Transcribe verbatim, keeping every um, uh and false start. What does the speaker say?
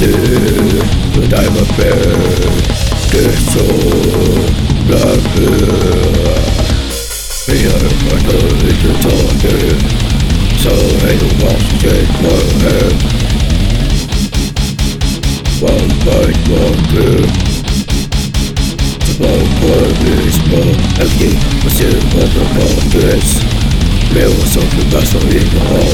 du för dig var bäst. Det så därför vi har varit lite taget. Så är det vad som skett var här. One bite, one blue. Small qualities, small empty. But still, what the problem is. Real something that's not in the hall.